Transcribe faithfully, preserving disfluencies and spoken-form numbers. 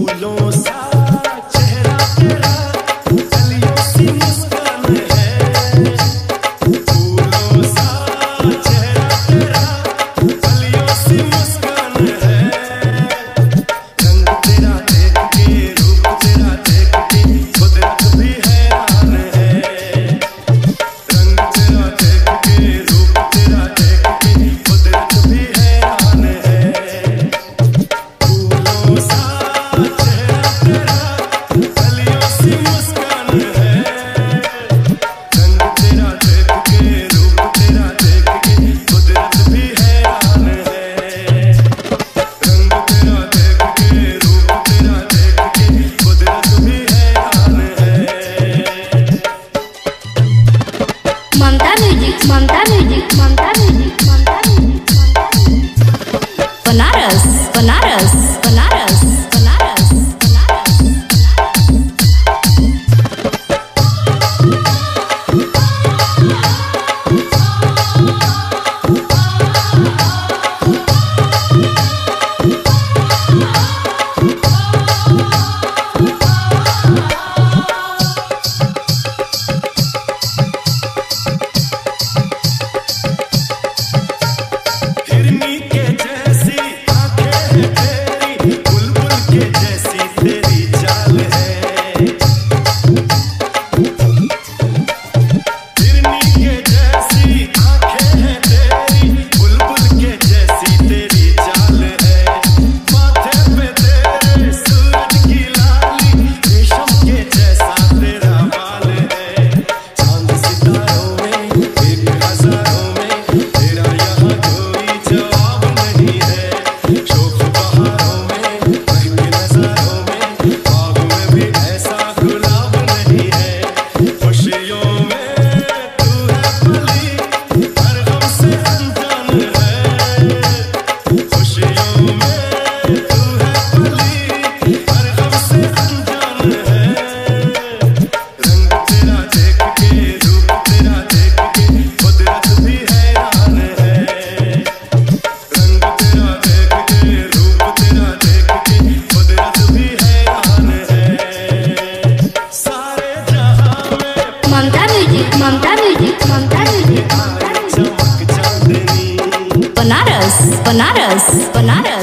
फूलों सा चेहरा तेरा, कलियों सी मुस्कान है। फूलों सा चेहरा तेरा, कलियों सी मुस्कान है। रंग तेरा देख के, रूप तेरा देख के, कुदरत भी हैरान है। रंग तेरा देख के, रूप तेरा देख के, कुदरत भी हैरान है। फूलों सा चेहरा तेरा, कलियों सी मुस्कान है। रंग तेरा देख के, रूप तेरा देख के, कुदरत भी हैरान है। रंग तेरा देख के, रूप तेरा देख के, कुदरत भी हैरान है। Mamta music, Mamta music, Mamta music, Mamta music, Mamta music. Banaras, Banaras, Banaras, Banaras, Banaras, हिरनी के जैसी आंखें हैं तेरी, बुलबुल के जैसी तेरी चाल है। हिरनी के जैसी आंखें हैं तेरी, बुलबुल के जैसी तेरी चाल है। माथे पे तेरे सूरज की लाली, रेशम के जैसा तेरा बाल है। चांद सितारों में, एक हजारों में, तेरा यहाँ कोई जवाब नहीं है। शोख बहारों में, महके नजारों में, बाग में भी ऐसा गुलाब नहीं है। खुशियों में तू है पली, हर गम से अनजान है। खुशियों में तू है पली, हर गम से अनजान है। रंग तेरा देख के, रूप तेरा देख के, कुदरत भी हैरान है। रंग तेरा देख के, रूप तेरा देख के, कुदरत भी हैरान है। सारे जहां में Mamta music, Mamta music, Mamta music, Mamta music. चमक चांदनी। बनारस, बनारस, बनारस।